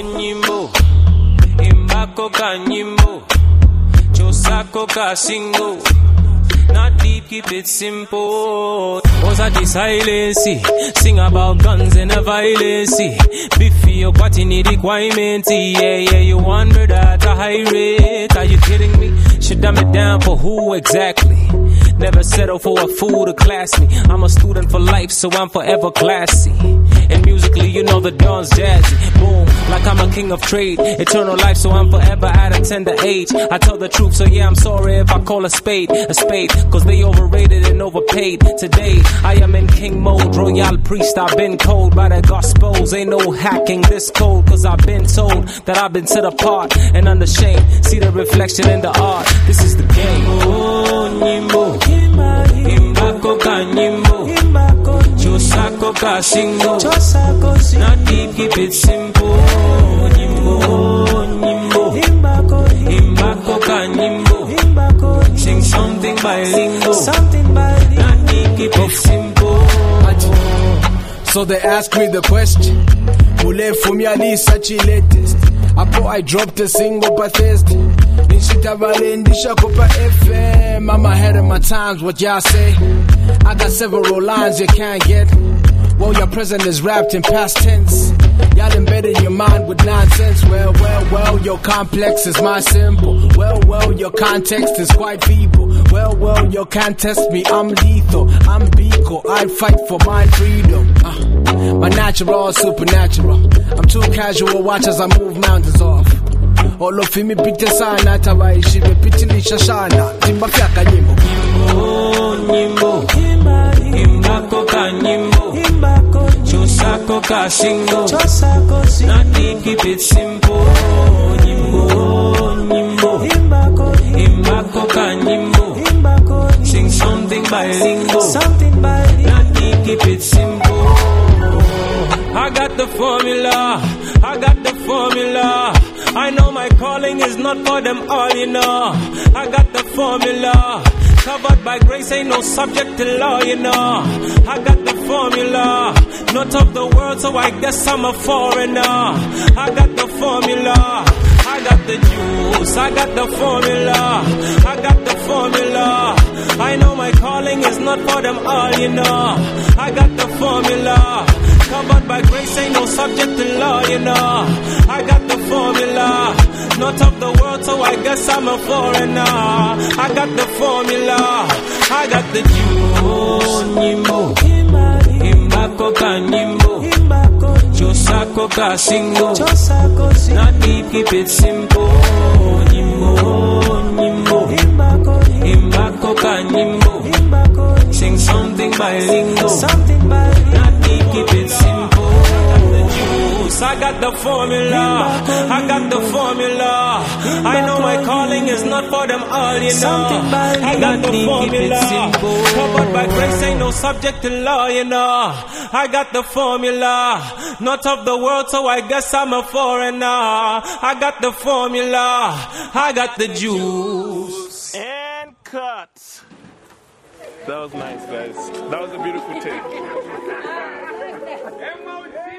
nyimbo imbako ka nyimbo chosako ka single. Not deep, keep it simple. Was at the silence, sing about guns and the violence. Biffy, your party need requirement. Yeah, you want murder at a high rate. Are you kidding me? Should dumb it down for who exactly? Never settle for a fool to class me. I'm a student for life, so I'm forever classy. And musically, you know the dawn's jazzy. Boom, like I'm a king of trade. Eternal life, so I'm forever at a tender age. I tell the truth, so yeah, I'm sorry if I call a spade. Cause they overrated and overpaid. Today, I am in king mode. Royal priest, I've been cold by the gospels. Ain't no hacking this code. Cause I've been told that I've been set apart and unashamed. See the reflection in the art. This is the game. Oh, Nimbo. Imbako ka nyimbo chosako ka single. Not deep, keep it simple. Nyimbo imbako ka nyimbo. Sing something bilingual. Not deep, keep it simple. So they ask me the question, Ule Fumiali such a latest. I dropped a single by Thursday. FM. I'm ahead of my times, what y'all say? I got several lines you can't get. Well, your present is wrapped in past tense. Y'all embedded your mind with nonsense. Well, your complex is my symbol. Well, your context is quite feeble. Well, you can't test me, I'm lethal. I'm Biko, I fight for my freedom. My natural, supernatural. I'm too casual, watch as I move mountains off. All of me pite sana tabaishi bepitilisha shana timba fyaka nyimbo nyimbo imbako ka nyimbo chosako ka single. Not deep, keep it simple. Nyimbo imbako ka nyimbo. Sing something bilingual. Not deep, keep it simple. I got the formula, I got the formula. I know my calling is not for them all, you know. I got the formula, covered by grace, ain't no subject to law, you know. I got the formula, not of the world, so I guess I'm a foreigner. I got the formula, I got the juice, I got the formula, I got the formula. I know my calling is not for them all, you know. I got the formula, covered by grace, ain't no subject to law, you know. I got the formula, not of the world, so I guess I'm a foreigner. I got the formula, I got the juice. Nyimbo imbako ka nyimbo chosako ka single. Not deep, keep it simple. Nyimbo imbako ka nyimbo. Sing something bilingual. Not deep, keep it simple. I got the formula, I got the formula. I know my calling is not for them all, you know. I got the formula, covered by grace, ain't no subject to law, you know. I got the formula, not of the world, so I guess I'm a foreigner. I got the formula, I got the juice. And cut. That was nice, guys. That was a beautiful take.